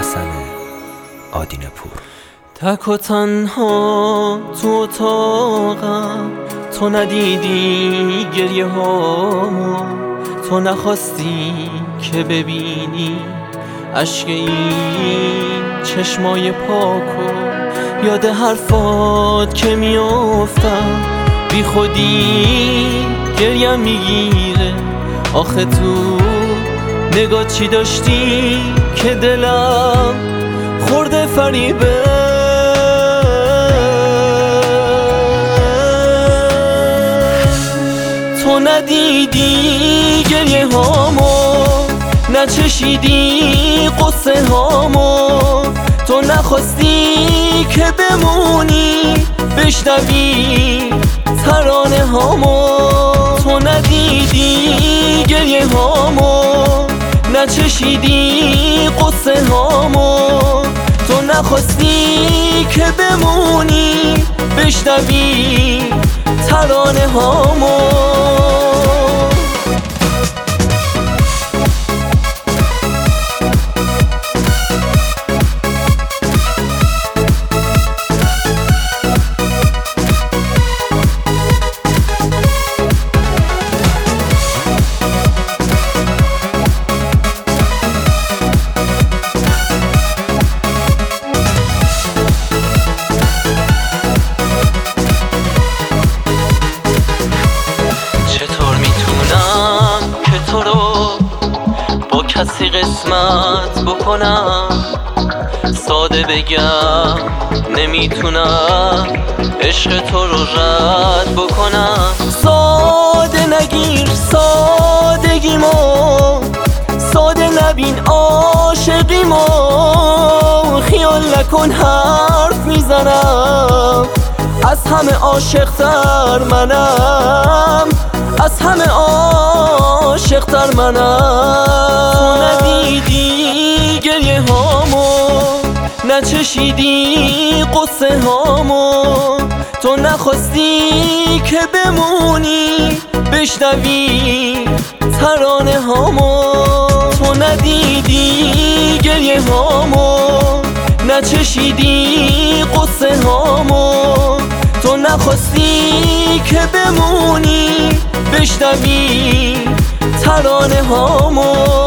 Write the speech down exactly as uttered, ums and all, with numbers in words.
حسن آدینه پور. تک و تنها تو اتاقم، تو ندیدی گریه هامو، تو نخواستی که ببینی عشق این چشمای پاکو. یاد حرفات که میافتم بی خودی گریم میگیره. آخه تو نگاه چی داشتی که دلم خورده فریبه؟ تو ندیدی گریه هامو، نچشیدی قصه هامو، تو نخواستی که بمونی بشنوی ترانه هامو. تو ندیدی گریه هامو، نچشیدی قصه هامو، تو نخواستی که بمونی بشنوی ترانه هامو. کسی قسمت بکنم، ساده بگم نمیتونم عشق تو رو رد بکنم. ساده نگیر سادگیمو، ساده نبین عاشقیمو. خیال نکن حرف میزنم، از همه عاشق‌تر منم، از همه عاشق‌تر منم. تو ندیدی گریه هامو، نچشیدی قصه هامو، تو نخواستی که بمونی بشنوی ترانه هامو. تو ندیدی گریه هامو، نچشیدی قصه هامو، تو نخواستی که بمونی بشنوی ترانه هامو.